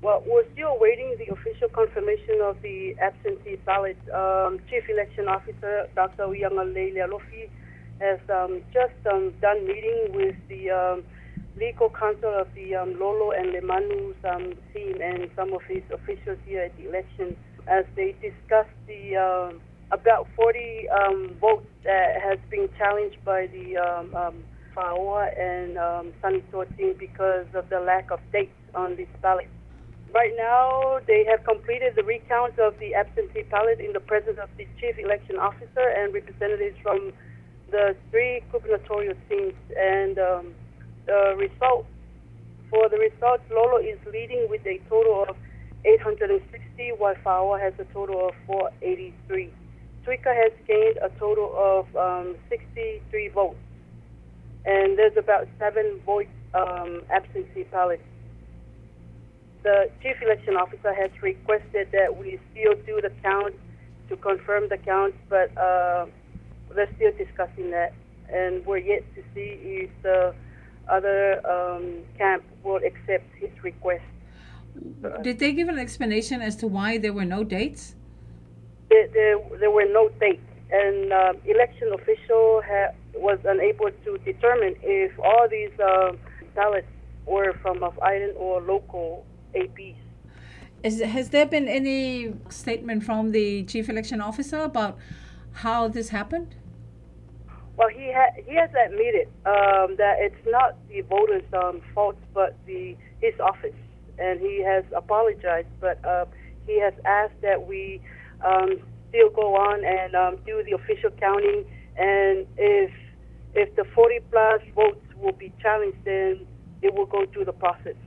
Well, we're still awaiting the official confirmation of the absentee ballot. Chief Election Officer Dr. Uyangalele Alofi has just done meeting with the legal counsel of the Lolo and Lemanu's team and some of his officials here at the election as they discussed the about 40 votes that has been challenged by the Fa'aoa and Sanito team because of the lack of dates on this ballot. Right now, they have completed the recount of the absentee ballot in the presence of the Chief Election Officer and representatives from the three gubernatorial teams. And the results Lolo is leading with a total of 860, while Fa'aoa has a total of 483. Tuika has gained a total of 63 votes, and there's about 7 votes absentee ballots. The Chief Election Officer has requested that we still do the count to confirm the counts, but they're still discussing that, and we're yet to see if the other camp will accept his request. Did they give an explanation as to why there were no dates? There were no dates, and election official was unable to determine if all these ballots were from Island or local APs. Has there been any statement from the Chief Election Officer about how this happened? Well, he has admitted that it's not the voters' fault, but his office, and he has apologized. But he has asked that we still go on and do the official counting, and if the 40 plus votes will be challenged, then it will go through the process.